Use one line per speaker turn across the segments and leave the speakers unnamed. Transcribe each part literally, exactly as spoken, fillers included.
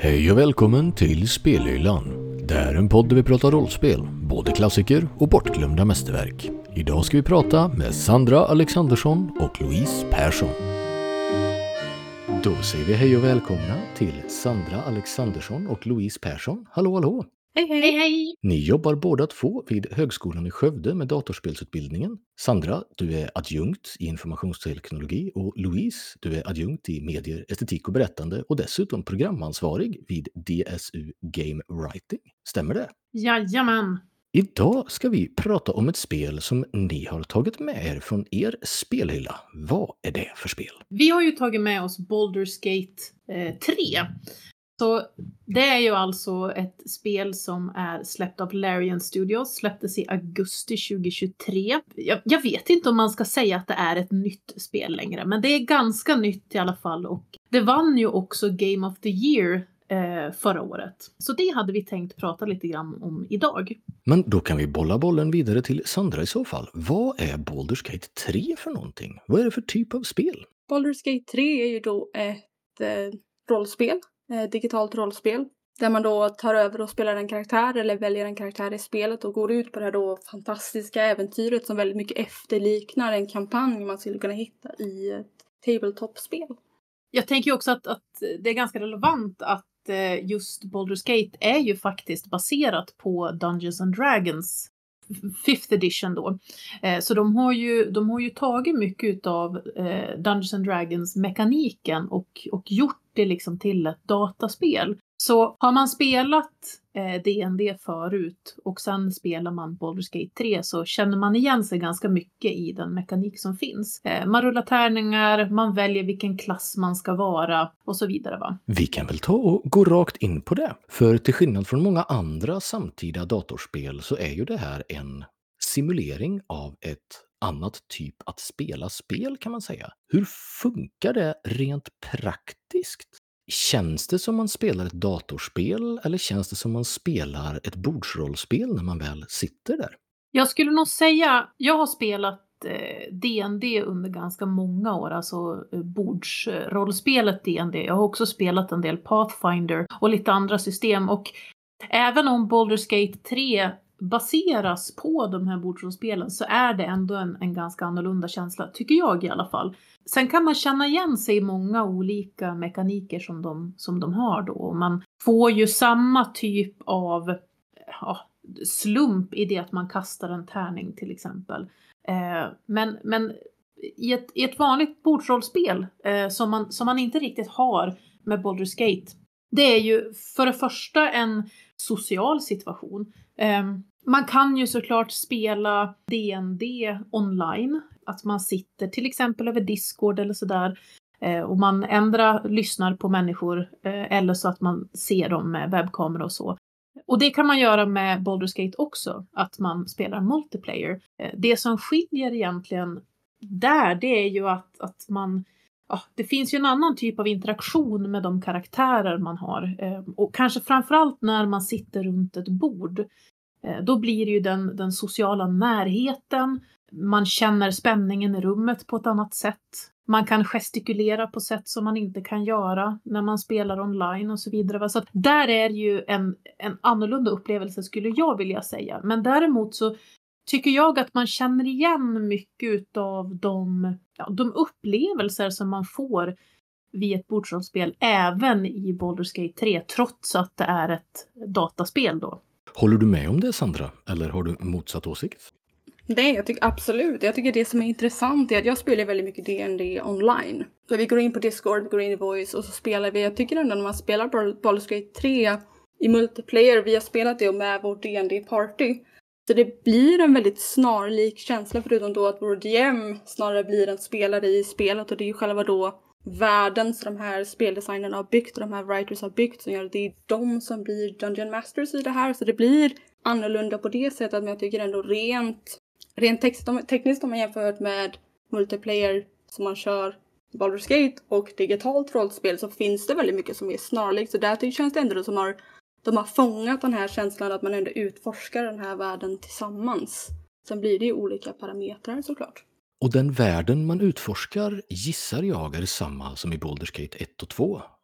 Hej och välkommen till Spelhyllan. Det är en podd där vi pratar rollspel, både klassiker och bortglömda mästerverk. Idag ska vi prata med Sandra Alexandersson och Louise Persson. Då säger vi hej och välkomna till Sandra Alexandersson och Louise Persson. Hallå, hallå!
Hej, hej, hej!
Ni jobbar båda två vid Högskolan i Skövde med datorspelsutbildningen. Sandra, du är adjunkt i informationsteknologi och Louise, du är adjunkt i medier, estetik och berättande och dessutom programansvarig vid D S U Game Writing. Stämmer det?
Jajamän!
Idag ska vi prata om ett spel som ni har tagit med er från er spelhylla. Vad är det för spel?
Vi har ju tagit med oss Baldur's Gate eh, tre. Så det är ju alltså ett spel som är släppt av Larian Studios, släpptes i augusti tjugohundratjugotre. Jag, jag vet inte om man ska säga att det är ett nytt spel längre, men det är ganska nytt i alla fall. Och det vann ju också Game of the Year eh, förra året. Så det hade vi tänkt prata lite grann om idag.
Men då kan vi bolla bollen vidare till Sandra i så fall. Vad är Baldur's Gate tre för någonting? Vad är det för typ av spel?
Baldur's Gate tre är ju då ett eh, rollspel. digitalt rollspel. Där man då tar över och spelar en karaktär eller väljer en karaktär i spelet och går ut på det här då fantastiska äventyret som väldigt mycket efterliknar en kampanj man skulle kunna hitta i ett tabletop-spel.
Jag tänker också att, att det är ganska relevant att just Baldur's Gate är ju faktiskt baserat på Dungeons and Dragons fifth edition då. Så de har ju, de har ju tagit mycket av eh, Dungeons and Dragons mekaniken och, och gjort det liksom till ett dataspel. Så har man spelat eh, D and D förut och sen spelar man Baldur's Gate tre så känner man igen sig ganska mycket i den mekanik som finns. Eh, man rullar tärningar, man väljer vilken klass man ska vara och så vidare va.
Vi kan väl ta och gå rakt in på det. För till skillnad från många andra samtida datorspel så är ju det här en simulering av ett annat typ att spela spel kan man säga. Hur funkar det rent praktiskt? Känns det som man spelar ett datorspel eller känns det som man spelar ett bordsrollspel när man väl sitter där?
Jag skulle nog säga, jag har spelat eh, D and D under ganska många år, alltså eh, bordsrollspelet D and D. Jag har också spelat en del Pathfinder och lite andra system och även om Baldur's Gate tre baseras på de här bordsrollspelen så är det ändå en, en ganska annorlunda känsla, tycker jag i alla fall. Sen kan man känna igen sig i många olika mekaniker som de, som de har då. Man får ju samma typ av ja, slump i det att man kastar en tärning till exempel. Eh, men men i, ett, i ett vanligt bordsrollspel eh, som, man, som man inte riktigt har med Baldur's Gate, det är ju för det första en social situation. Eh, man kan ju såklart spela D and D online. Att man sitter till exempel över Discord eller sådär. Eh, och man ändra lyssnar på människor. Eh, eller så att man ser dem med webbkamera och så. Och det kan man göra med Baldur's Gate också. Att man spelar multiplayer. Eh, det som skiljer egentligen där det är ju att, att man... Ja, det finns ju en annan typ av interaktion med de karaktärer man har. Eh, och kanske framförallt när man sitter runt ett bord. Eh, då blir det ju den, den sociala närheten. Man känner spänningen i rummet på ett annat sätt. Man kan gestikulera på sätt som man inte kan göra när man spelar online och så vidare. Så att där är ju en, en annorlunda upplevelse skulle jag vilja säga. Men däremot så tycker jag att man känner igen mycket av de, ja, de upplevelser som man får vid ett bordsrollspel även i Baldur's Gate tre trots att det är ett dataspel då.
Håller du med om det Sandra? Eller har du motsatt åsikt?
Nej, jag tycker absolut. Jag tycker det som är intressant är att jag spelar väldigt mycket D and D online. Så vi går in på Discord, vi går in i Voice och så spelar vi. Jag tycker ändå när man spelar Baldur's Gate tre i multiplayer, vi har spelat det med vårt D and D-party. Så det blir en väldigt snarlik känsla förutom då att vår D M snarare blir en spelare i spelet. Och det är ju själva då världen som de här speldesignerna har byggt och de här writers har byggt som gör att det är de som blir Dungeon Masters i det här. Så det blir annorlunda på det sättet, men jag tycker ändå rent, rent text, tekniskt om man jämfört med multiplayer som man kör Baldur's Gate och digitalt rollspel så finns det väldigt mycket som är snarlikt. Så där känns det ändå som har, de har fångat den här känslan att man ändå utforskar den här världen tillsammans. Sen blir det ju olika parametrar såklart.
Och den världen man utforskar gissar jag är samma som i Baldur's Gate ett och två.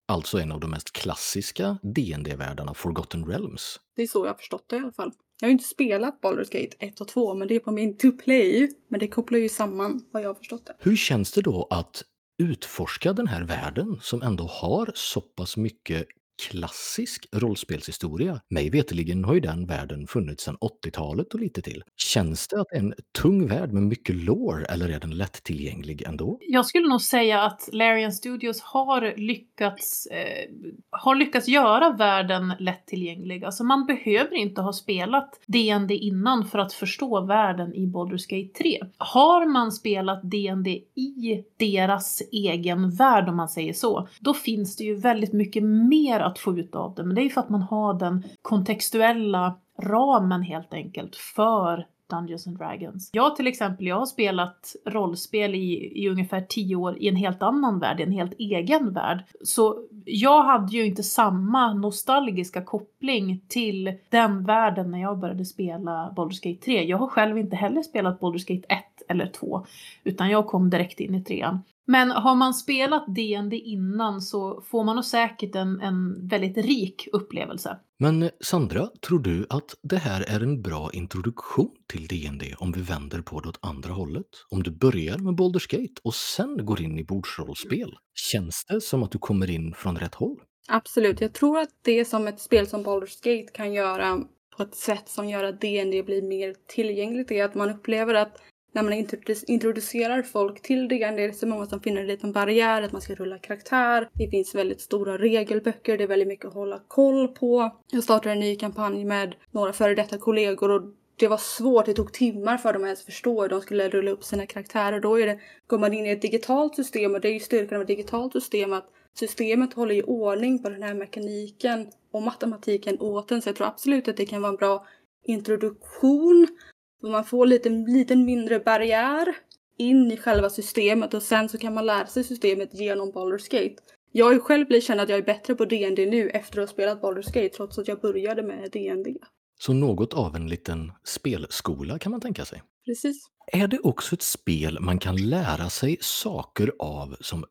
Alltså en av de mest klassiska D and D-världarna, Forgotten Realms.
Det är så jag har förstått det i alla fall. Jag har ju inte spelat Baldur's Gate ett och två, men det är på min to play. Men det kopplar ju samman vad jag har förstått det.
Hur känns det då att utforska den här världen som ändå har så pass mycket klassisk rollspelshistoria? Mig veterligen har ju den världen funnits sedan åttiotalet och lite till. Känns det att det är en tung värld med mycket lore, eller är den lättillgänglig ändå?
Jag skulle nog säga att Larian Studios har lyckats, eh, har lyckats göra världen lättillgänglig. Alltså man behöver inte ha spelat D and D innan för att förstå världen i Baldur's Gate tre. Har man spelat D and D i deras egen värld, om man säger så, då finns det ju väldigt mycket mer att få ut av det. Men det är ju för att man har den kontextuella ramen helt enkelt för Dungeons and Dragons. Jag till exempel, jag har spelat rollspel i, i ungefär tio år i en helt annan värld, i en helt egen värld. Så jag hade ju inte samma nostalgiska koppling till den världen när jag började spela Baldur's Gate tre. Jag har själv inte heller spelat Baldur's Gate ett eller två, utan jag kom direkt in i trean. Men har man spelat D and D innan så får man nog säkert en, en väldigt rik upplevelse.
Men Sandra, tror du att det här är en bra introduktion till D and D om vi vänder på det åt andra hållet? Om du börjar med Baldur's Gate och sen går in i bordsrollspel, känns det som att du kommer in från rätt håll?
Absolut, jag tror att det som ett spel som Baldur's Gate kan göra på ett sätt som gör att D and D blir mer tillgängligt är att man upplever att när man introducerar folk till D and D, det är så många som finner det lite en barriär att man ska rulla karaktär. Det finns väldigt stora regelböcker, det är väldigt mycket att hålla koll på. Jag startade en ny kampanj med några före detta kollegor och det var svårt, det tog timmar för dem att ens förstå hur de skulle rulla upp sina karaktärer. Då är det, går man in i ett digitalt system, och det är ju styrkan av ett digitalt system att systemet håller i ordning på den här mekaniken och matematiken åt en. Så jag tror absolut att det kan vara en bra introduktion. Man får lite liten mindre barriär in i själva systemet och sen så kan man lära sig systemet genom Baldur's Gate. Jag har ju själv blivit känd att jag är bättre på D and D nu efter att ha spelat Baldur's Gate trots att jag började med D and D.
Så något av en liten spelskola kan man tänka sig.
Precis.
Är det också ett spel man kan lära sig saker av som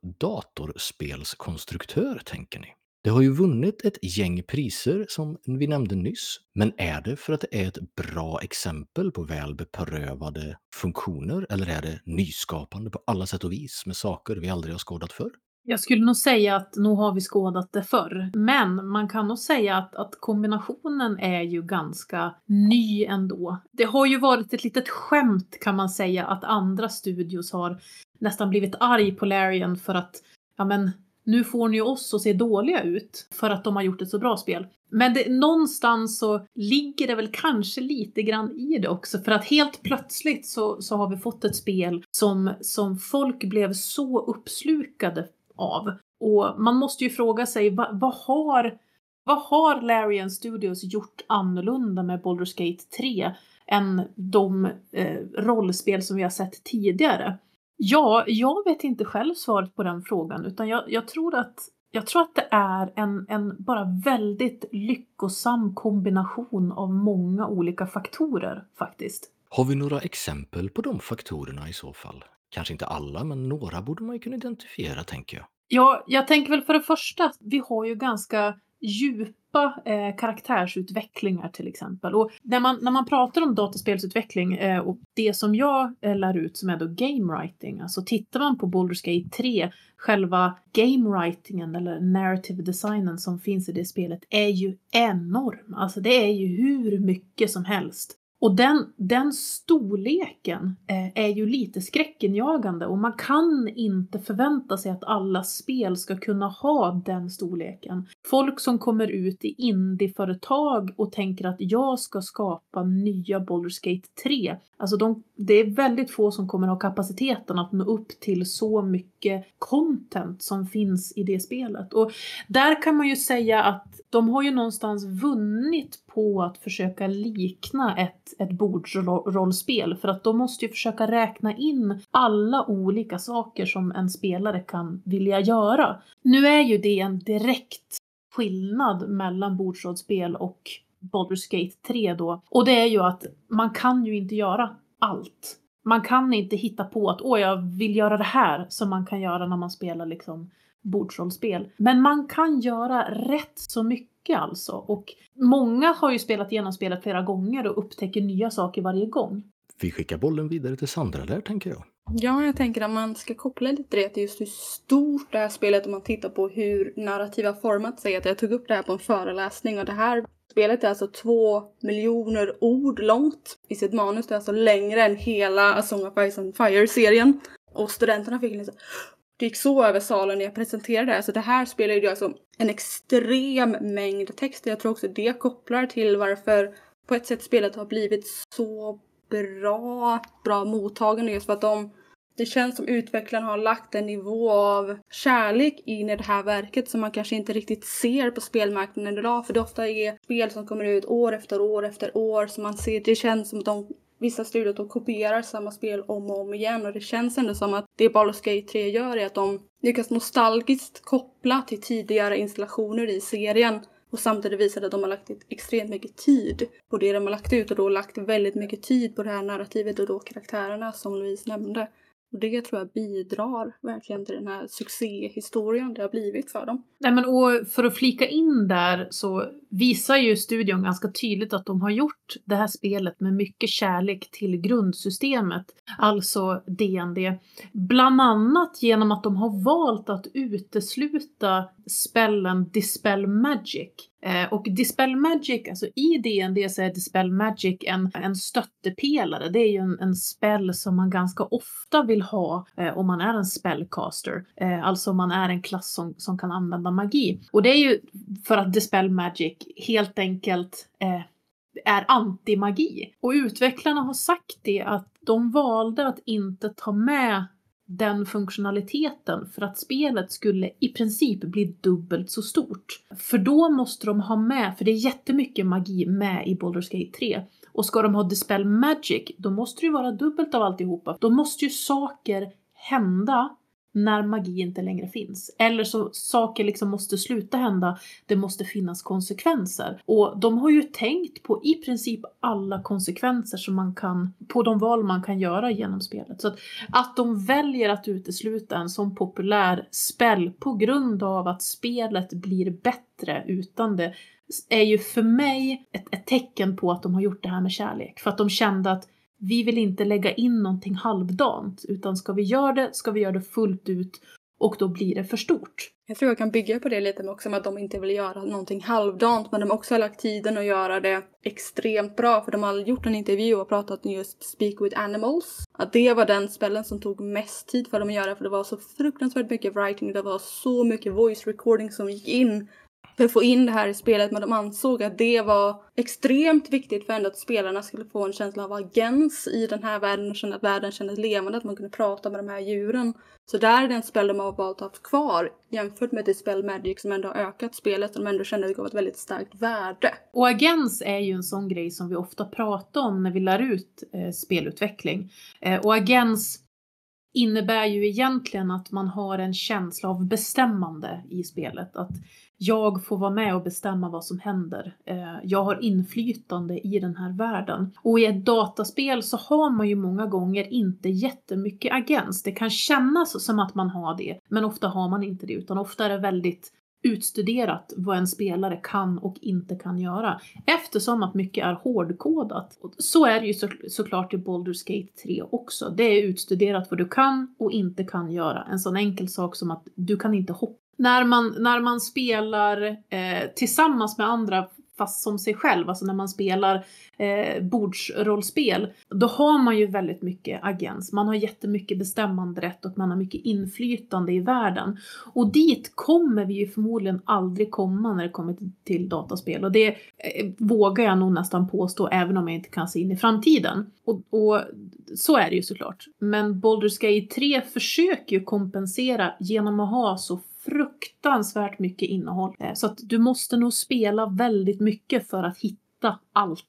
datorspelskonstruktör, tänker ni? Det har ju vunnit ett gäng priser som vi nämnde nyss, men är det för att det är ett bra exempel på väl beprövade funktioner, eller är det nyskapande på alla sätt och vis med saker vi aldrig har skådat förr?
Jag skulle nog säga att nog har vi skådat det förr. Men man kan nog säga att, att kombinationen är ju ganska ny ändå. Det har ju varit ett litet skämt kan man säga att andra studios har nästan blivit arg på Larian för att ja men nu får ni oss att se dåliga ut för att de har gjort ett så bra spel. Men det, någonstans så ligger det väl kanske lite grann i det också. För att helt plötsligt så, så har vi fått ett spel som, som folk blev så uppslukade av. Och man måste ju fråga sig, vad, vad har, vad har Larian Studios gjort annorlunda med Baldur's Gate tre än de eh, rollspel som vi har sett tidigare? Ja, jag vet inte själv svaret på den frågan, utan jag, jag, tror, att, jag tror att det är en, en bara väldigt lyckosam kombination av många olika faktorer faktiskt.
Har vi några exempel på de faktorerna i så fall? Kanske inte alla, men några borde man ju kunna identifiera, tänker jag.
Ja, jag tänker väl för det första, vi har ju ganska djupa eh, karaktärsutvecklingar till exempel. Och när man, när man pratar om dataspelsutveckling eh, och det som jag eh, lär ut som är då game writing, alltså tittar man på Baldur's Gate tre, själva game writingen eller narrative designen som finns i det spelet är ju enorm. Alltså det är ju hur mycket som helst. Och den, den storleken eh, är ju lite skräckenjagande och man kan inte förvänta sig att alla spel ska kunna ha den storleken. Folk som kommer ut i indieföretag och tänker att jag ska skapa nya Baldur's Gate tre. Alltså de, det är väldigt få som kommer ha kapaciteten att nå upp till så mycket content som finns i det spelet. Och där kan man ju säga att de har ju någonstans vunnit på att försöka likna ett, ett bordsrollspel. För att de måste ju försöka räkna in alla olika saker som en spelare kan vilja göra. Nu är ju det en direkt skillnad mellan bordsrollspel och Baldur's Gate tre då. Och det är ju att man kan ju inte göra allt. Man kan inte hitta på att åh, jag vill göra det här som man kan göra när man spelar liksom bordsrollspel. Men man kan göra rätt så mycket alltså. Och många har ju spelat igenom spelet flera gånger och upptäcker nya saker varje gång.
Vi skickar bollen vidare till Sandra där, tänker jag.
Ja, jag tänker att man ska koppla lite det till just hur stort det här spelet om man tittar på hur narrativa format säger. Att jag tog upp det här på en föreläsning och det här spelet är alltså två miljoner ord långt i sitt manus. Det är alltså längre än hela A Song of Ice and Fire-serien. Och studenterna fick liksom... Det gick så över salen när jag presenterade det här. Så det här spelar ju alltså en extrem mängd text. Jag tror också det kopplar till varför på ett sätt spelet har blivit så bra, bra mottagande. Just för att de, det känns som utvecklarna har lagt en nivå av kärlek in i det här verket som man kanske inte riktigt ser på spelmarknaden idag. För det ofta är spel som kommer ut år efter år efter år. Så man ser, det känns som de... Vissa studier de kopierar samma spel om och om igen och det känns ändå som att det Baldur's Gate tre gör är att de lyckas nostalgiskt koppla till tidigare installationer i serien och samtidigt visar att de har lagt extremt mycket tid på det de har lagt ut och då lagt väldigt mycket tid på det här narrativet och då karaktärerna som Louise nämnde. Och det tror jag bidrar verkligen till den här succéhistorien det har blivit för dem.
Nej, men och för att flika in där så visar ju studion ganska tydligt att de har gjort det här spelet med mycket kärlek till grundsystemet. Alltså D and D. Bland annat genom att de har valt att utesluta spellen Dispel Magic. Eh, och Dispel Magic, alltså i D and D så är Dispel Magic en, en stöttepelare. Det är ju en, en spell som man ganska ofta vill ha eh, om man är en spellcaster. Eh, alltså om man är en klass som, som kan använda magi. Och det är ju för att Dispel Magic helt enkelt eh, är anti-magi. Och utvecklarna har sagt det att de valde att inte ta med den funktionaliteten för att spelet skulle i princip bli dubbelt så stort. För då måste de ha med, för det är jättemycket magi med i Baldur's Gate tre. Och ska de ha Dispel Magic, då måste det ju vara dubbelt av alltihopa. Då måste ju saker hända när magi inte längre finns. Eller så saker liksom måste sluta hända. Det måste finnas konsekvenser. Och de har ju tänkt på i princip alla konsekvenser som man kan, på de val man kan göra genom spelet. Så att, att de väljer att utesluta en sån populär spel på grund av att spelet blir bättre utan det är ju för mig ett, ett tecken på att de har gjort det här med kärlek. För att de kände att vi vill inte lägga in någonting halvdant, utan ska vi göra det, ska vi göra det fullt ut och då blir det för stort.
Jag tror jag kan bygga på det lite med också med att de inte vill göra någonting halvdant, men de också har lagt tiden att göra det extremt bra, för de har gjort en intervju och pratat om just Speak with Animals. Att det var den spelen som tog mest tid för dem att göra, för det var så fruktansvärt mycket writing, det var så mycket voice recording som gick in för att få in det här i spelet, men de ansåg att det var extremt viktigt för ändå att spelarna skulle få en känsla av agens i den här världen och känna att världen kändes levande, att man kunde prata med de här djuren. Så där är den spel de har valt att ha kvar jämfört med Dispel Magic som ändå har ökat spelet och de ändå kände att det gav ett väldigt starkt värde.
Och agens är ju en sån grej som vi ofta pratar om när vi lär ut eh, spelutveckling. Eh, och agens innebär ju egentligen att man har en känsla av bestämmande i spelet. Att jag får vara med och bestämma vad som händer. Jag har inflytande i den här världen. Och i ett dataspel så har man ju många gånger inte jättemycket agens. Det kan kännas som att man har det. Men ofta har man inte det. Utan ofta är det väldigt utstuderat vad en spelare kan och inte kan göra. Eftersom att mycket är hårdkodat. Så är det ju så, såklart i Baldur's Gate tre också. Det är utstuderat vad du kan och inte kan göra. En sån enkel sak som att du kan inte hoppa. När man, när man spelar eh, tillsammans med andra fast som sig själv, alltså när man spelar eh, bordsrollspel, då har man ju väldigt mycket agens. Man har jättemycket bestämmanderätt och man har mycket inflytande i världen. Och dit kommer vi ju förmodligen aldrig komma när det kommer till, till dataspel. Och det eh, vågar jag nog nästan påstå även om jag inte kan se in i framtiden. Och, och så är det ju såklart. Men Baldur's Gate tre försöker ju kompensera genom att ha så fruktansvärt mycket innehåll. Så att du måste nog spela väldigt mycket för att hitta allt.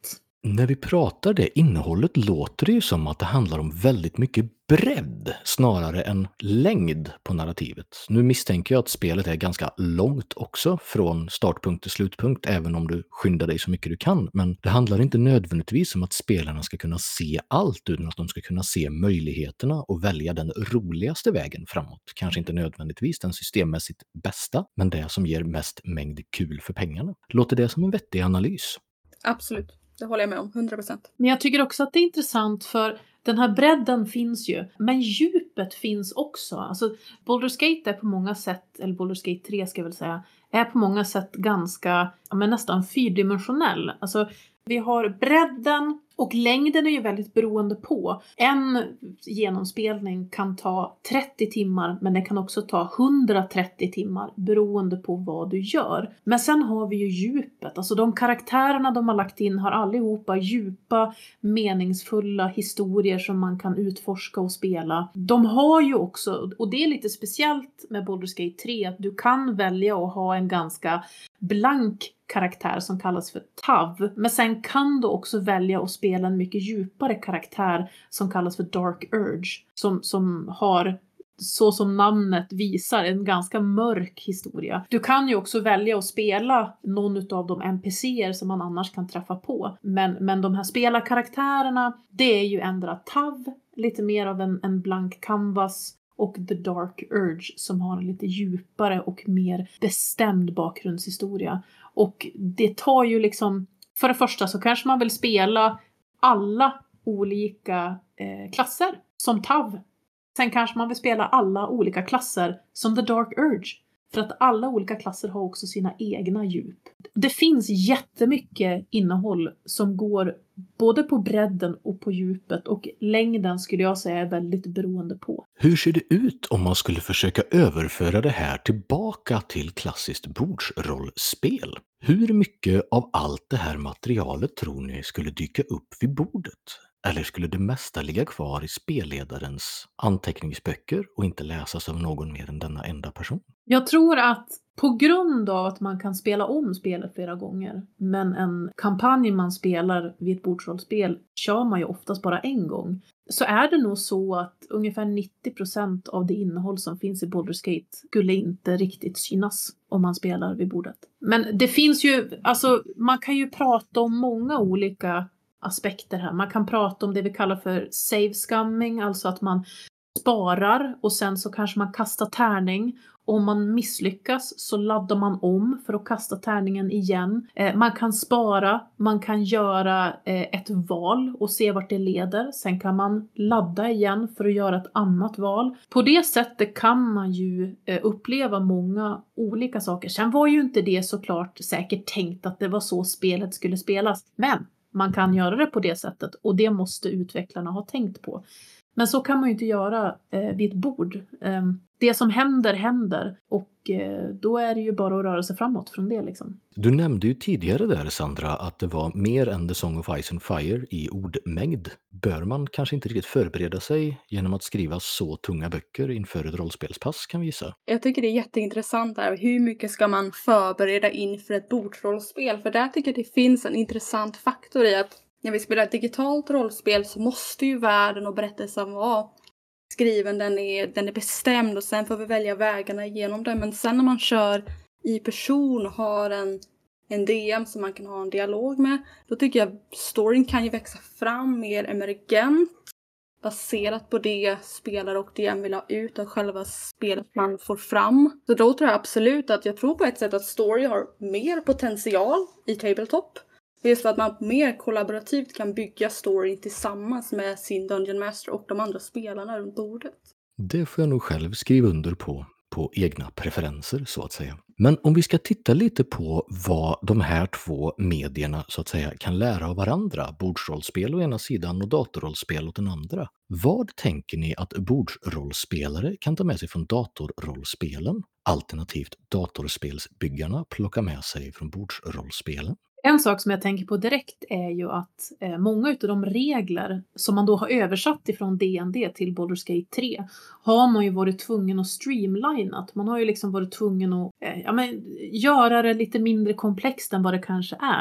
När vi pratar det innehållet låter det ju som att det handlar om väldigt mycket bredd snarare än längd på narrativet. Nu misstänker jag att spelet är ganska långt också från startpunkt till slutpunkt, även om du skyndar dig så mycket du kan. Men det handlar inte nödvändigtvis om att spelarna ska kunna se allt, utan att de ska kunna se möjligheterna och välja den roligaste vägen framåt. Kanske inte nödvändigtvis den systemmässigt bästa, men det som ger mest mängd kul för pengarna. Låter det som en vettig analys?
Absolut. Det håller jag med om, hundra procent.
Men jag tycker också att det är intressant för den här bredden finns ju, men djupet finns också. Alltså Baldur's Gate är på många sätt, eller Baldur's Gate tre ska jag väl säga, är på många sätt ganska, ja, men nästan fyrdimensionell. Alltså vi har bredden och längden är ju väldigt beroende på. En genomspelning kan ta trettio timmar, men det kan också ta hundratrettio timmar beroende på vad du gör. Men sen har vi ju djupet. Alltså de karaktärerna de har lagt in har allihopa djupa, meningsfulla historier som man kan utforska och spela. De har ju också, och det är lite speciellt med Baldur's Gate tre, att du kan välja att ha en ganska blank karaktär som kallas för Tav. Men sen kan du också välja att spela en mycket djupare karaktär som kallas för Dark Urge. Som, som har, så som namnet visar, en ganska mörk historia. Du kan ju också välja att spela någon av de N P C:er som man annars kan träffa på. Men, men de här spelarkaraktärerna, det är ju ändra Tav, lite mer av en, en blank canvas. Och The Dark Urge som har en lite djupare och mer bestämd bakgrundshistoria. Och det tar ju liksom, för det första så kanske man vill spela alla olika eh, klasser som Tav. Sen kanske man vill spela alla olika klasser som The Dark Urge. För att alla olika klasser har också sina egna djup. Det finns jättemycket innehåll som går både på bredden och på djupet. Och längden skulle jag säga är väldigt beroende på.
Hur ser det ut om man skulle försöka överföra det här tillbaka till klassiskt bordsrollspel? Hur mycket av allt det här materialet tror ni skulle dyka upp vid bordet? Eller skulle det mesta ligga kvar i spelledarens anteckningsböcker och inte läsas av någon mer än denna enda person?
Jag tror att på grund av att man kan spela om spelet flera gånger, men en kampanj man spelar vid ett bordsrollspel kör man ju oftast bara en gång, så är det nog så att ungefär nittio procent av det innehåll som finns i Baldur's Gate skulle inte riktigt synas om man spelar vid bordet. Men det finns ju, alltså man kan ju prata om många olika aspekter här. Man kan prata om det vi kallar för save scumming, alltså att man sparar och sen så kanske man kastar tärning. Om man misslyckas så laddar man om för att kasta tärningen igen. Eh, man kan spara, man kan göra eh, ett val och se vart det leder. Sen kan man ladda igen för att göra ett annat val. På det sättet kan man ju eh, uppleva många olika saker. Sen var ju inte det såklart säkert tänkt att det var så spelet skulle spelas. Men man kan göra det på det sättet och det måste utvecklarna ha tänkt på. Men så kan man ju inte göra eh, vid ett bord. Eh, det som händer, händer. Och eh, då är det ju bara att röra sig framåt från det liksom.
Du nämnde ju tidigare där, Sandra, att det var mer än The Song of Ice and Fire i ordmängd. Bör man kanske inte riktigt förbereda sig genom att skriva så tunga böcker inför ett rollspelspass, kan vi gissa?
Jag tycker det är jätteintressant där. Hur mycket ska man förbereda inför ett bordsrollspel? För där tycker jag det finns en intressant faktor i att när vi spelar ett digitalt rollspel så måste ju världen och berättelsen vara skriven, den är, den är bestämd och sen får vi välja vägarna igenom den. Men sen när man kör i person och har en, en D M som man kan ha en dialog med, då tycker jag storyn kan ju växa fram mer emergent baserat på det spelare och D M vill ha ut av själva spelet man får fram. Så då tror jag absolut att jag tror på ett sätt att story har mer potential i tabletop. Just för att man mer kollaborativt kan bygga storyn tillsammans med sin Dungeon Master och de andra spelarna runt bordet.
Det får jag nog själv skriva under på, på egna preferenser så att säga. Men om vi ska titta lite på vad de här två medierna så att säga kan lära av varandra, bordsrollspel å ena sidan och datorrollspel åt den andra. Vad tänker ni att bordsrollspelare kan ta med sig från datorrollspelen? Alternativt datorspelsbyggarna plocka med sig från bordsrollspelen?
En sak som jag tänker på direkt är ju att eh, många av de regler som man då har översatt ifrån D and D till Baldur's Gate tre har man ju varit tvungen att streamlina. Man har ju liksom varit tvungen att eh, ja, men, göra det lite mindre komplext än vad det kanske är.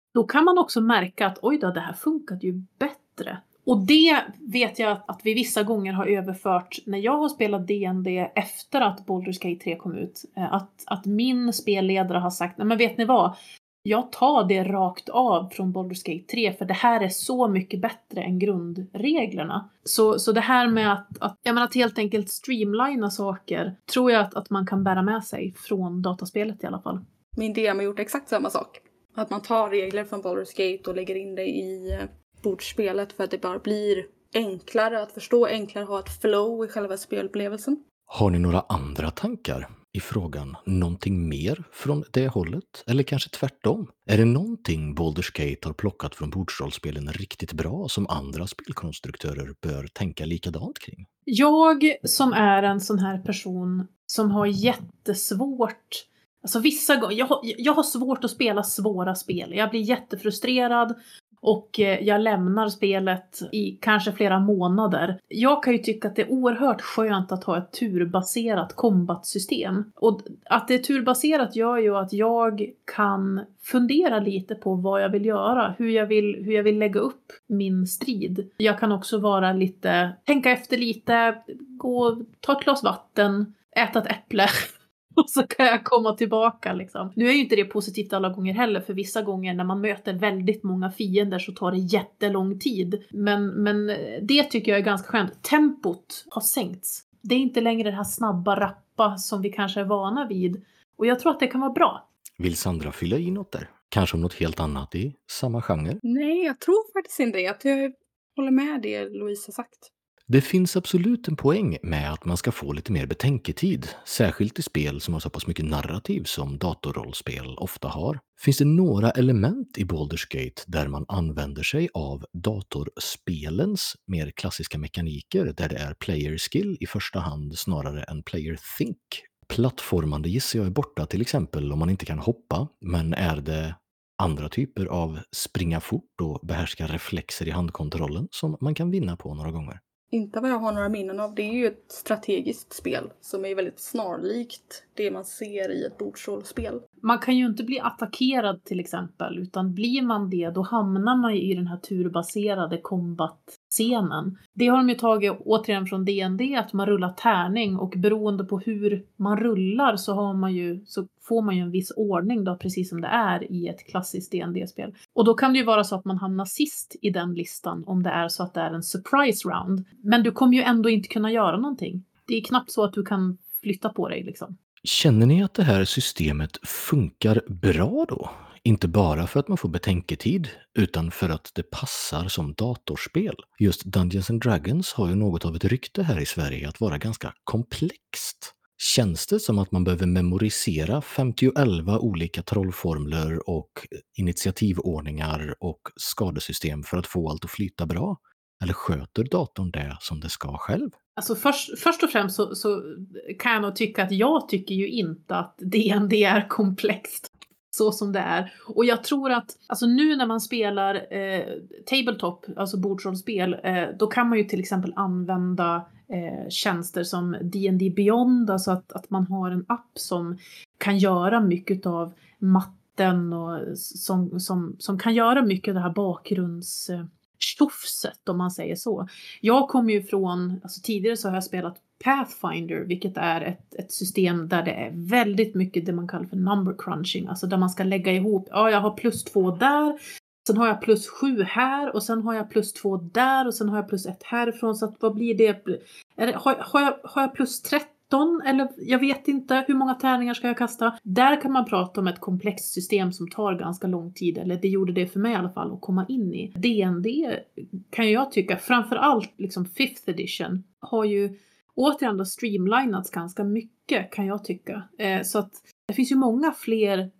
då kan man också märka att oj då, det här funkade ju bättre. Och det vet jag att, att vi vissa gånger har överfört när jag har spelat D and D efter att Baldur's Gate tre kom ut. Att, att min spelledare har sagt, nej men vet ni vad? Jag tar det rakt av från Baldur's Gate tre för det här är så mycket bättre än grundreglerna. Så, så det här med att, att, jag menar, att helt enkelt streamlina saker tror jag att, att man kan bära med sig från dataspelet i alla fall.
Min D M har gjort exakt samma sak. Att man tar regler från Baldur's Gate och lägger in det i bordspelet för att det bara blir enklare att förstå, enklare att ha ett flow i själva spelupplevelsen.
Har ni några andra tankar i frågan? Någonting mer från det hållet? Eller kanske tvärtom? Är det någonting Baldur's Gate har plockat från bordsrollspelen riktigt bra som andra spelkonstruktörer bör tänka likadant kring?
Jag som är en sån här person som har jättesvårt, alltså vissa gånger, jag har, jag har svårt att spela svåra spel. Jag blir jättefrustrerad. Och jag lämnar spelet i kanske flera månader. Jag kan ju tycka att det är oerhört skönt att ha ett turbaserat combat-system. Och att det är turbaserat gör ju att jag kan fundera lite på vad jag vill göra. Hur jag vill, hur jag vill lägga upp min strid. Jag kan också vara lite, tänka efter lite, gå, ta ett glas vatten, äta ett äpple. Och så kan jag komma tillbaka liksom. Nu är ju inte det positivt alla gånger heller. För vissa gånger när man möter väldigt många fiender så tar det jättelång tid. Men, men det tycker jag är ganska skönt. Tempot har sänkts. Det är inte längre det här snabba, rappa som vi kanske är vana vid. Och jag tror att det kan vara bra.
Vill Sandra fylla i något där? Kanske om något helt annat i samma genre?
Nej, jag tror faktiskt inte det. Jag håller med det Louise har sagt.
Det finns absolut en poäng med att man ska få lite mer betänketid, särskilt i spel som har så pass mycket narrativ som datorrollspel ofta har. Finns det några element i Baldur's Gate där man använder sig av datorspelens mer klassiska mekaniker, där det är player skill i första hand snarare än player think? Plattformande gissar jag är borta till exempel om man inte kan hoppa, men är det andra typer av springa fort och behärska reflexer i handkontrollen som man kan vinna på några gånger?
Inte vad jag har några minnen av. Det är ju ett strategiskt spel som är väldigt snarlikt det man ser i ett bordsrollspel.
Man kan ju inte bli attackerad till exempel, utan blir man det då hamnar man ju i den här turbaserade combat-scenen. Det har de ju tagit återigen från D and D, att man rullar tärning och beroende på hur man rullar så, har man ju, så får man ju en viss ordning då, precis som det är i ett klassiskt D and D-spel. Och då kan det ju vara så att man hamnar sist i den listan om det är så att det är en surprise round. Men du kommer ju ändå inte kunna göra någonting. Det är knappt så att du kan flytta på dig liksom.
Känner ni att det här systemet funkar bra då? Inte bara för att man får betänketid, utan för att det passar som datorspel. Just Dungeons and Dragons har ju något av ett rykte här i Sverige att vara ganska komplext. Känns det som att man behöver memorisera femtioelva olika trollformler och initiativordningar och skadesystem för att få allt att flyta bra? Eller sköter datorn det som det ska själv?
Alltså först, först och främst så, så kan jag nog tycka att jag tycker ju inte att D and D är komplext så som det är. Och jag tror att alltså nu när man spelar eh, tabletop, alltså bordsrollspel, eh, då kan man ju till exempel använda eh, tjänster som D and D Beyond, alltså att, att man har en app som kan göra mycket av matten och som, som, som kan göra mycket av det här bakgrunds... Eh, tjofset om man säger så. Jag kommer ju från, alltså tidigare så har jag spelat Pathfinder, vilket är ett, ett system där det är väldigt mycket det man kallar för number crunching, alltså där man ska lägga ihop, ja jag har plus två där, sen har jag plus sju här och sen har jag plus två där och sen har jag plus ett härifrån, så att vad blir det? Är det har, har, jag, har jag plus tretton eller jag vet inte hur många tärningar ska jag kasta? Där kan man prata om ett komplext system som tar ganska lång tid, eller det gjorde det för mig i alla fall att komma in i. D and D kan jag tycka, framförallt liksom fifth edition, har ju återigen då streamlinats ganska mycket kan jag tycka. Eh, så att det finns ju många fler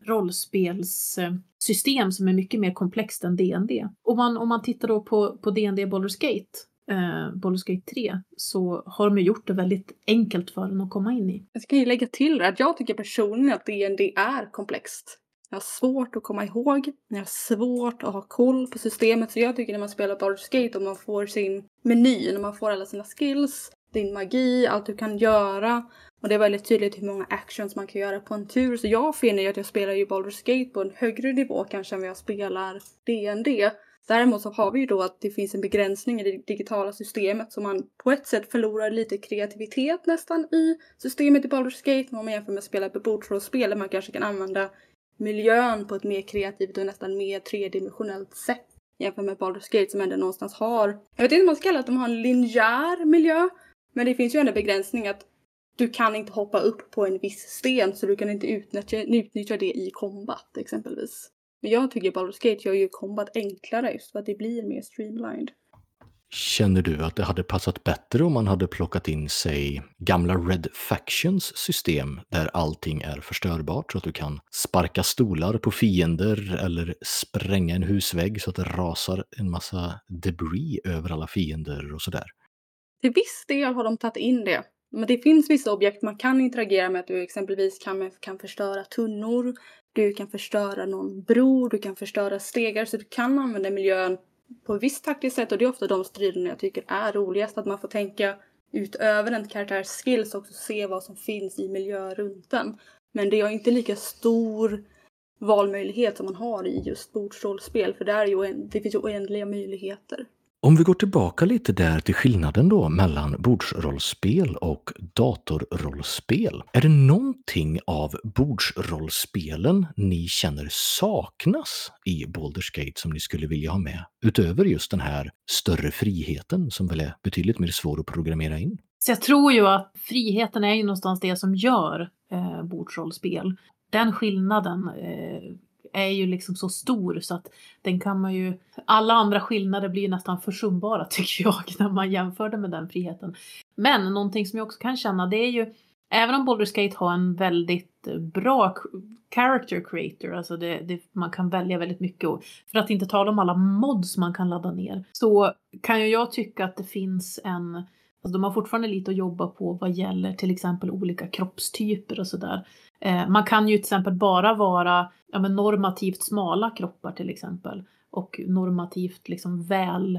rollspelssystem som är mycket mer komplext än D and D. Om man, om man tittar då på, på D and D Baldur's Gate, eh, Baldur's Gate tre, så har de gjort det väldigt enkelt för den att komma in i.
Jag ska ju lägga till att jag tycker personligen att D and D är komplext. Jag har svårt att komma ihåg. Jag har svårt att ha koll på systemet. Så jag tycker när man spelar Baldur's Gate och man får sin meny, när man får alla sina skills, din magi, allt du kan göra. Och det är väldigt tydligt hur många actions man kan göra på en tur. Så jag finner ju att jag spelar ju Baldur's Gate på en högre nivå kanske än vad jag spelar D and D. Däremot så har vi ju då att det finns en begränsning i det digitala systemet. Så man på ett sätt förlorar lite kreativitet nästan i systemet i Baldur's Gate. Om man jämför med att spela på bordsrollspel där man kanske kan använda miljön på ett mer kreativt och nästan mer tredimensionellt sätt. Jämfört med Baldur's Gate som ändå någonstans har... Jag vet inte om man ska kalla att de har en linjär miljö. Men det finns ju ändå begränsning att du kan inte hoppa upp på en viss sten så du kan inte utnyttja, utnyttja det i combat exempelvis. Men jag tycker Baldur's Gate gör ju combat enklare just för att det blir mer streamlined.
Känner du att det hade passat bättre om man hade plockat in, sig gamla Red Factions system där allting är förstörbart så att du kan sparka stolar på fiender eller spränga en husvägg så att det rasar en massa debris över alla fiender och sådär?
Till viss del har de tagit in det. Men det finns vissa objekt man kan interagera med. Att du exempelvis kan, kan förstöra tunnor. Du kan förstöra någon bro. Du kan förstöra stegar. Så du kan använda miljön på ett visst taktiskt sätt. Och det är ofta de striderna jag tycker är roligast. Att man får tänka utöver en karaktärs skills. Och också se vad som finns i miljö runt den. Men det är inte lika stor valmöjlighet som man har i just bordsrollspel. För där är ju en, det finns ju oändliga möjligheter.
Om vi går tillbaka lite där till skillnaden då mellan bordsrollspel och datorrollspel. Är det någonting av bordsrollspelen ni känner saknas i Baldur's Gate som ni skulle vilja ha med? Utöver just den här större friheten som väl är betydligt mer svår att programmera in.
Så jag tror ju att friheten är ju någonstans det som gör eh, bordsrollspel. Den skillnaden eh, är ju liksom så stor så att den kan man ju... Alla andra skillnader blir ju nästan försumbara tycker jag när man jämför det med den friheten. Men någonting som jag också kan känna det är ju... Även om Baldur's Gate har en väldigt bra character creator, alltså det, det, man kan välja väldigt mycket. Och för att inte tala om alla mods man kan ladda ner, så kan ju jag tycka att det finns en... Alltså de har fortfarande lite att jobba på vad gäller till exempel olika kroppstyper och sådär. Eh, man kan ju till exempel bara vara ja, men normativt smala kroppar till exempel. Och normativt liksom väl,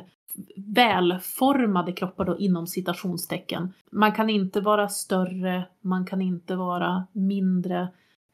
välformade kroppar då inom citationstecken. Man kan inte vara större, man kan inte vara mindre.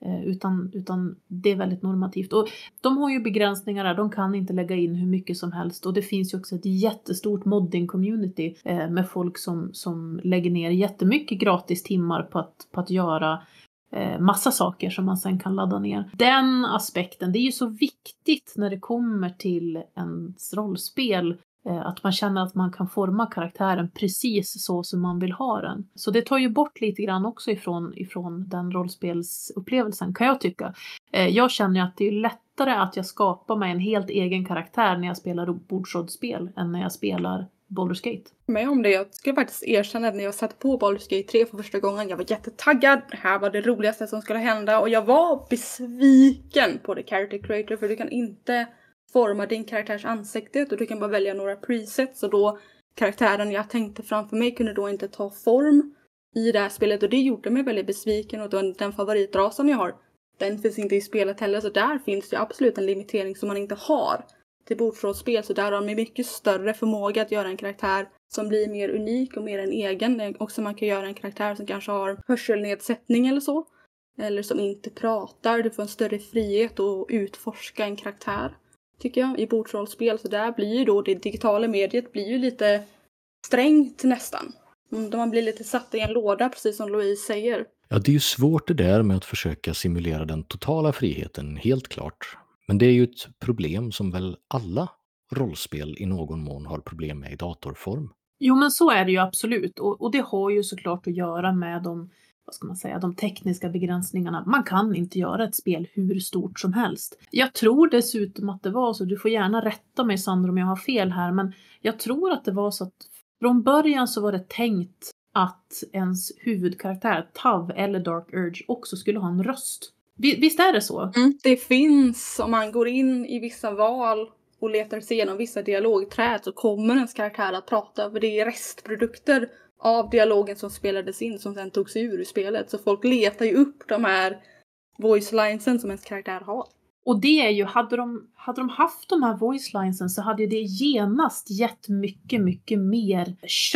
Utan, utan det är väldigt normativt. Och de har ju begränsningar där. De kan inte lägga in hur mycket som helst. Och det finns ju också ett jättestort modding-community eh, med folk som, som lägger ner jättemycket gratis timmar på att, på att göra eh, massa saker som man sen kan ladda ner. Den aspekten, det är ju så viktigt när det kommer till ens rollspel. Att man känner att man kan forma karaktären precis så som man vill ha den. Så det tar ju bort lite grann också ifrån, ifrån den rollspelsupplevelsen kan jag tycka. Jag känner att det är lättare att jag skapar mig en helt egen karaktär när jag spelar bordsrollspel än när jag spelar Baldur's Gate.
Men om det, jag ska faktiskt erkänna att när jag satt på Baldur's Gate tre för första gången, jag var jättetaggad. Det här var det roligaste som skulle hända och jag var besviken på The Character Creator för du kan inte forma din karaktärs ansikte och du kan bara välja några presets och då karaktären jag tänkte framför mig kunde då inte ta form i det här spelet och det gjorde mig väldigt besviken och den, den favoritrasen jag har, den finns inte i spelet heller så där finns det absolut en limitering som man inte har till bordsrollspel så där har man mycket större förmåga att göra en karaktär som blir mer unik och mer en egen. Också man kan göra en karaktär som kanske har hörselnedsättning eller så eller som inte pratar, du får en större frihet att utforska en karaktär. Tycker jag, i bordsrollspel. Så där blir ju då det digitala mediet blir ju lite strängt nästan. Då man blir lite satt i en låda, precis som Louise säger.
Ja, det är ju svårt det där med att försöka simulera den totala friheten, helt klart. Men det är ju ett problem som väl alla rollspel i någon mån har problem med i datorform.
Jo, men så är det ju absolut. Och, och det har ju såklart att göra med de... vad ska man säga, de tekniska begränsningarna. Man kan inte göra ett spel hur stort som helst. Jag tror dessutom att det var så, du får gärna rätta mig Sandra om jag har fel här, men jag tror att det var så att från början så var det tänkt att ens huvudkaraktär, Tav eller Dark Urge, också skulle ha en röst. Visst är det så?
Mm, det finns, om man går in i vissa val och letar sig igenom vissa dialogträd så kommer ens karaktär att prata, för det är restprodukter av dialogen som spelades in som sen togs ur spelet. Så folk letar ju upp de här voice linesen som ens karaktär har.
Och det är ju, hade de, hade de haft de här voice linesen så hade det genast gett mycket, mycket mer kött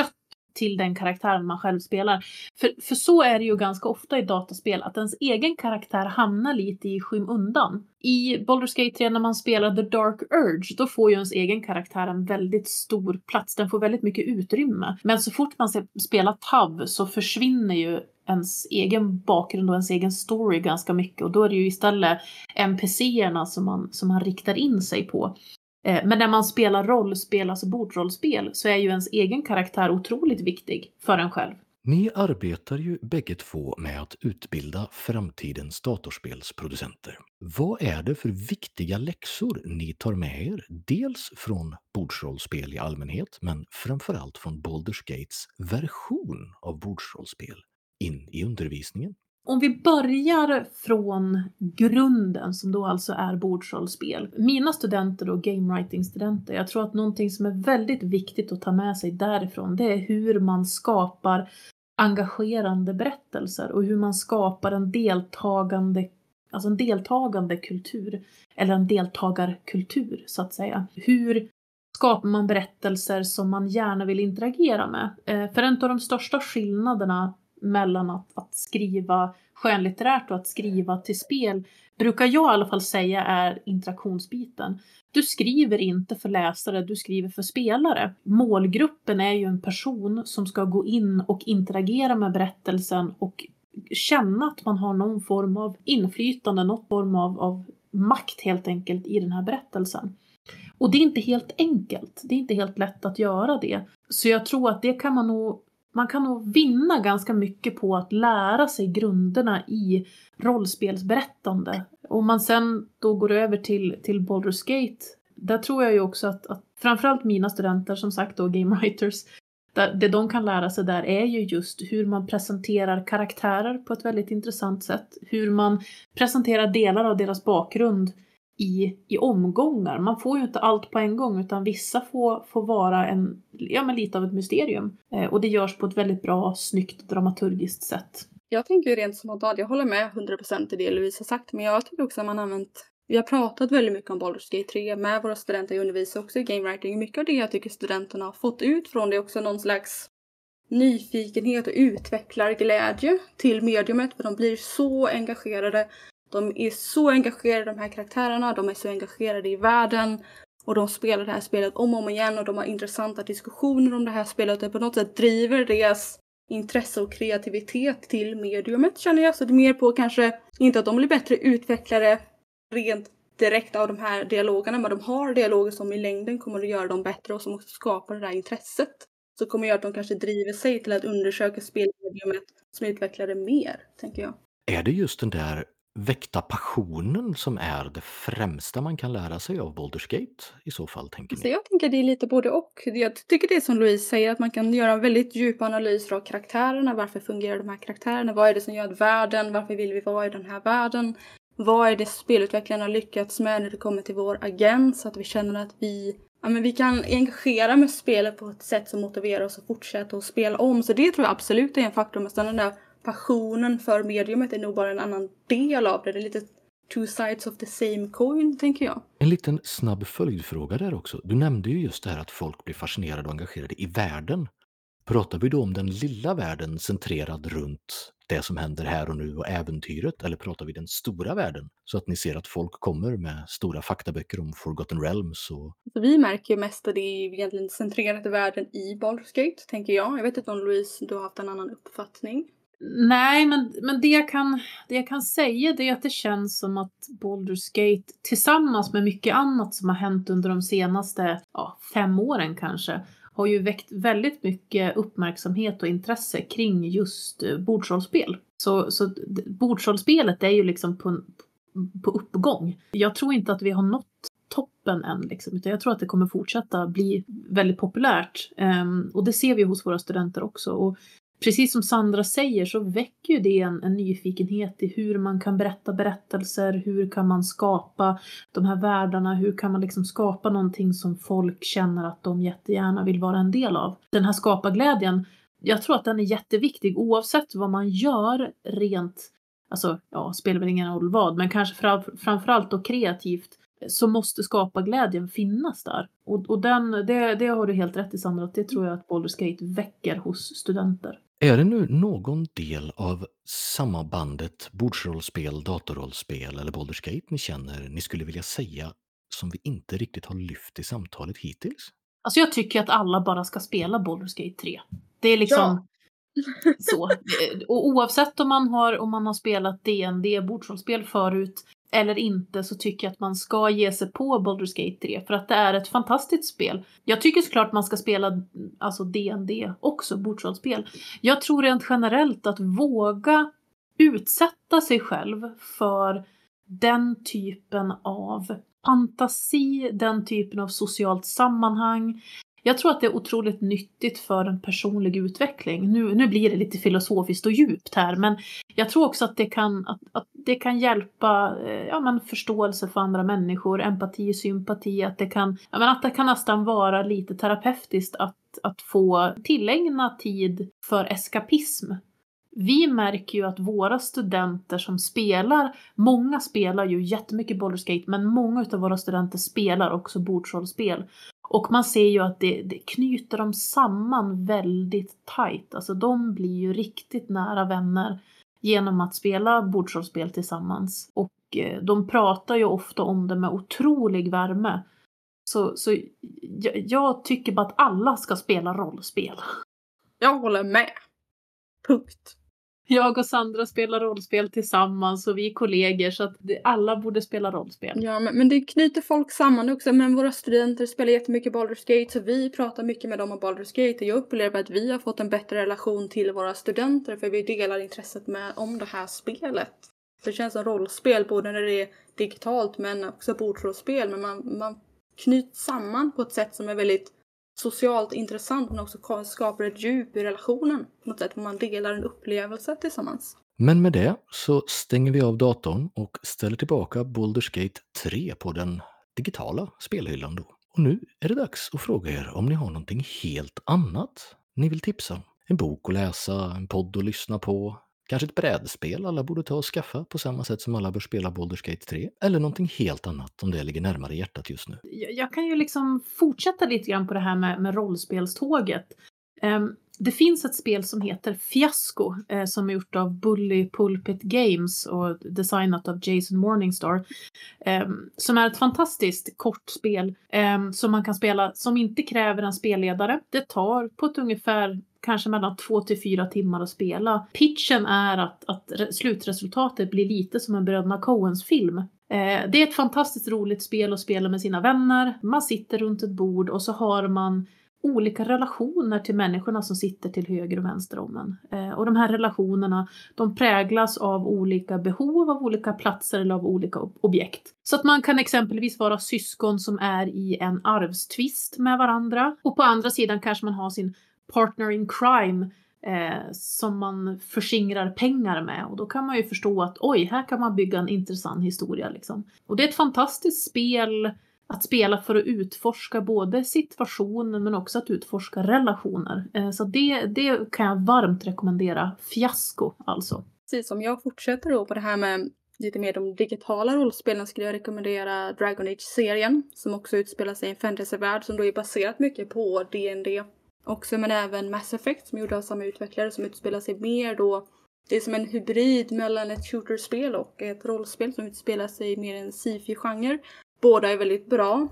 till den karaktären man själv spelar. För, för så är det ju ganska ofta i dataspel, att ens egen karaktär hamnar lite i skymundan. I Baldur's Gate tre när man spelar The Dark Urge, då får ju ens egen karaktär en väldigt stor plats. Den får väldigt mycket utrymme. Men så fort man spelar Tav så försvinner ju ens egen bakgrund och ens egen story ganska mycket. Och då är det ju istället N P C-erna som man, som man riktar in sig på. Men när man spelar rollspel, alltså bordrollspel, så är ju ens egen karaktär otroligt viktig för en själv.
Ni arbetar ju bägge två med att utbilda framtidens datorspelsproducenter. Vad är det för viktiga läxor ni tar med er? Dels från bordsrollspel i allmänhet, men framförallt från Baldur's Gates version av bordsrollspel in i undervisningen.
Om vi börjar från grunden som då alltså är bordsrollspel. Mina studenter och game writing studenter, jag tror att någonting som är väldigt viktigt att ta med sig därifrån, det är hur man skapar engagerande berättelser och hur man skapar en deltagande, alltså en deltagande kultur eller en deltagarkultur så att säga. Hur skapar man berättelser som man gärna vill interagera med? För en av de största skillnaderna mellan att, att skriva skönlitterärt och att skriva till spel brukar jag i alla fall säga är interaktionsbiten. Du skriver inte för läsare, du skriver för spelare. Målgruppen är ju en person som ska gå in och interagera med berättelsen och känna att man har någon form av inflytande, någon form av, av makt helt enkelt i den här berättelsen. Och det är inte helt enkelt, det är inte helt lätt att göra det. Så jag tror att det kan man nog Man kan nog vinna ganska mycket på att lära sig grunderna i rollspelsberättande. Om man sen då går över till, till Baldur's Gate, där tror jag ju också att, att framförallt mina studenter, som sagt då game writers, där, det de kan lära sig där är ju just hur man presenterar karaktärer på ett väldigt intressant sätt. Hur man presenterar delar av deras bakgrund I, i omgångar. Man får ju inte allt på en gång, utan vissa får, får vara en, ja, men lite av ett mysterium. Eh, och det görs på ett väldigt bra, snyggt dramaturgiskt sätt.
Jag tänker rent som att jag håller med hundra procent i det Louise har sagt, men jag tycker också att man har använt, vi har pratat väldigt mycket om Baldur's Gate tre med wåra studenter. Jag undervisar också i game writing. Mycket av det jag tycker studenterna har fått ut från det är också någon slags nyfikenhet och utvecklarglädje till mediumet, för de blir så engagerade. De är så engagerade i de här karaktärerna, de är så engagerade i världen och de spelar det här spelet om och om igen och de har intressanta diskussioner om det här spelet och på något sätt driver deras intresse och kreativitet till mediumet, känner jag. Så det är mer på kanske inte att de blir bättre utvecklare rent direkt av de här dialogerna, men de har dialoger som i längden kommer att göra dem bättre och som också skapar det där intresset. Så kommer göra att de kanske driver sig till att undersöka spelmediumet som utvecklare mer, tänker jag.
Är det just den där väckta passionen som är det främsta man kan lära sig av Baldur's Gate i så fall, tänker ni?
Så jag tänker det är lite både och. Jag tycker det är som Louise säger, att man kan göra en väldigt djup analys av karaktärerna. Varför fungerar de här karaktärerna? Vad är det som gör världen? Varför vill vi vara i den här världen? Vad är det spelutvecklarna har lyckats med när det kommer till vår agent? Så att vi känner att vi, ja, men vi kan engagera med spelet på ett sätt som motiverar oss att fortsätta och spela om. Så det tror jag absolut är en faktor. Men den där passionen för mediumet är nog bara en annan del av det. Det är lite two sides of the same coin, tänker jag.
En liten snabb följdfråga där också. Du nämnde ju just det här att folk blir fascinerade och engagerade i världen. Pratar vi då om den lilla världen centrerad runt det som händer här och nu och äventyret, eller pratar vi den stora världen? Så att ni ser att folk kommer med stora faktaböcker om Forgotten Realms och...
Så vi märker ju mest att det är egentligen centrerat i världen i Baldur's Gate, tänker jag. Jag vet inte om Louise, du har haft en annan uppfattning.
Nej, men, men det, jag kan, det jag kan säga det är att det känns som att Baldur's Gate tillsammans med mycket annat som har hänt under de senaste ja, fem åren kanske har ju väckt väldigt mycket uppmärksamhet och intresse kring just bordsrollspel. Så, så bordsrollspelet är ju liksom på, på uppgång. Jag tror inte att vi har nått toppen än liksom, utan jag tror att det kommer fortsätta bli väldigt populärt. Um, och det ser vi hos våra studenter också. Och precis som Sandra säger så väcker ju det en, en nyfikenhet i hur man kan berätta berättelser, hur kan man skapa de här världarna, hur kan man liksom skapa någonting som folk känner att de jättegärna vill vara en del av. Den här skaparglädjen, jag tror att den är jätteviktig oavsett vad man gör rent, alltså ja, spelar väl ingen roll vad, men kanske fram, framförallt då kreativt. så måste skaparglädjen finnas där. Och, och den, det, det har du helt rätt i, Sandra, att det tror jag att Baldur's Gate väcker hos studenter.
Är det nu någon del av sammanbandet bordsrollspel, datorrollspel eller Baldur's Gate ni känner ni skulle vilja säga som vi inte riktigt har lyft i samtalet hittills?
Alltså jag tycker att alla bara ska spela Baldur's Gate tre. Det är liksom
Ja.
så. Och oavsett om man har, om man har spelat D and D bordsrollspel förut eller inte, så tycker jag att man ska ge sig på Baldur's Gate tre. För att det är ett fantastiskt spel. Jag tycker såklart man ska spela alltså D and D också, bordsrollspel. Jag tror rent generellt att våga utsätta sig själv för den typen av fantasi, den typen av socialt sammanhang. Jag tror att det är otroligt nyttigt för en personlig utveckling. Nu, nu blir det lite filosofiskt och djupt här, men jag tror också att det kan, att, att det kan hjälpa eh, ja, men förståelse för andra människor, empati, sympati. Att det kan, ja, men att det kan nästan vara lite terapeutiskt att, att få tillägna tid för eskapism. Vi märker ju att våra studenter som spelar, många spelar ju jättemycket Baldur's Gate, men många av våra studenter spelar också bordsrollspel. Och man ser ju att det, det knyter dem samman väldigt tajt. Alltså de blir ju riktigt nära vänner genom att spela bordsrollspel tillsammans. Och eh, de pratar ju ofta om det med otrolig värme. Så, så jag, jag tycker bara att alla ska spela rollspel.
Jag håller med. Punkt.
Jag och Sandra spelar rollspel tillsammans och vi är kollegor, så att det, alla borde spela rollspel.
Ja, men, men det knyter folk samman också. Men våra studenter spelar jättemycket Baldur's Gate, så vi pratar mycket med dem om Baldur's Gate. Och jag upplever att vi har fått en bättre relation till våra studenter, för vi delar intresset med om det här spelet. Så det känns som rollspel, både när det är digitalt men också bordsrollspel. Men man, man knyts samman på ett sätt som är väldigt socialt intressant, men också skapar ett djup i relationen på något sätt, man delar en upplevelse tillsammans.
Men med det så stänger vi av datorn och ställer tillbaka Baldur's Gate tre på den digitala spelhyllan då. Och nu är det dags att fråga er om ni har någonting helt annat ni vill tipsa om. En bok att läsa, en podd att lyssna på, kanske ett brädspel alla borde ta och skaffa på samma sätt som alla bör spela Baldur's Gate tre, eller någonting helt annat om det ligger närmare hjärtat just nu.
Jag, jag kan ju liksom fortsätta lite grann på det här med, med rollspelståget. Um, det finns ett spel som heter Fiasko eh, som är gjort av Bully Pulpit Games och designat av Jason Morningstar. Eh, som är ett fantastiskt kort spel eh, som man kan spela, som inte kräver en spelledare. Det tar på ett ungefär kanske mellan två till fyra timmar att spela. Pitchen är att, att re- slutresultatet blir lite som en Bröderna Coens film. Eh, det är ett fantastiskt roligt spel att spela med sina vänner. Man sitter runt ett bord och så har man olika relationer till människorna som sitter till höger och vänster om en. Eh, och de här relationerna, de präglas av olika behov, av olika platser eller av olika ob- objekt. Så att man kan exempelvis vara syskon som är i en arvstvist med varandra. Och på andra sidan kanske man har sin partner in crime eh, som man förskingrar pengar med. Och då kan man ju förstå att oj, här kan man bygga en intressant historia liksom. Och det är ett fantastiskt spel att spela för att utforska både situationen men också att utforska relationer. Eh, så det, det kan jag varmt rekommendera. Fiasko alltså.
Precis, som jag fortsätter då på det här med lite mer de digitala rollspelen, skulle jag rekommendera Dragon Age-serien som också utspelar sig i en fantasyvärld som då är baserat mycket på D and D också, men även Mass Effect som gjorde av samma utvecklare som utspelar sig mer då. Det är som en hybrid mellan ett shooterspel och ett rollspel som utspelar sig mer i en sci-fi-genre. Båda är väldigt bra.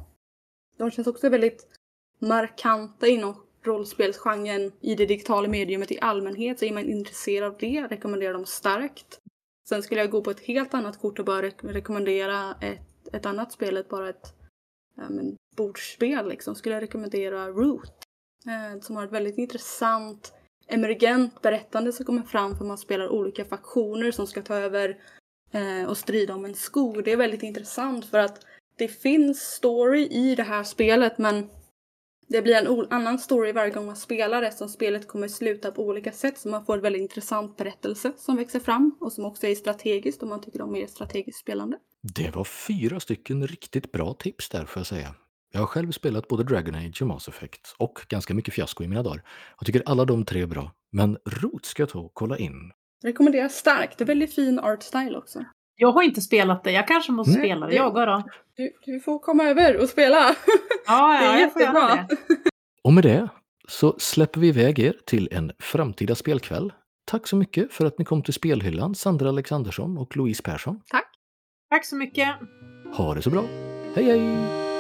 De känns också väldigt markanta inom rollspelsgenren i det digitala mediumet i allmänhet. Så är man intresserad av det, rekommenderar dem starkt. Sen skulle jag gå på ett helt annat kort och bara re- rekommendera ett, ett annat spel, ett bara ett ja, men, bordsspel liksom. Skulle jag rekommendera Root. Eh, som har ett väldigt intressant emergent berättande som kommer fram för man spelar olika faktioner som ska ta över eh, och strida om en skog. Det är väldigt intressant för att det finns story i det här spelet, men det blir en o- annan story varje gång man spelar det, som spelet kommer sluta på olika sätt, så man får en väldigt intressant berättelse som växer fram och som också är strategiskt om man tycker om mer strategiskt spelande.
Det var fyra stycken riktigt bra tips där, får jag säga. Jag har själv spelat både Dragon Age och Mass Effect och ganska mycket Fiasko i mina dagar. Jag tycker alla de tre är bra, men Root ska jag ta och kolla in.
Rekommenderar starkt, det är väldigt fin art style också.
Jag har inte spelat det. Jag kanske måste
Nej,
spela det.
det-
Jag då.
Du, du får komma över och spela.
Ja,
Det är
ja, jag får göra
jättebra.
det.
Och med det så släpper vi iväg er till en framtida spelkväll. Tack så mycket för att ni kom till Spelhyllan, Sandra Alexandersson och Louise Persson.
Tack så mycket.
Ha det så bra. Hej hej!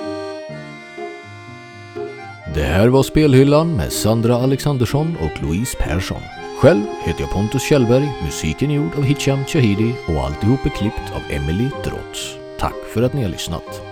Det här var Spelhyllan med Sandra Alexandersson och Louise Persson. Själv heter jag Pontus Kjellberg, musiken är gjord av Hicham Chahidi och alltihop är klippt av Emily Drotz. Tack för att ni har lyssnat.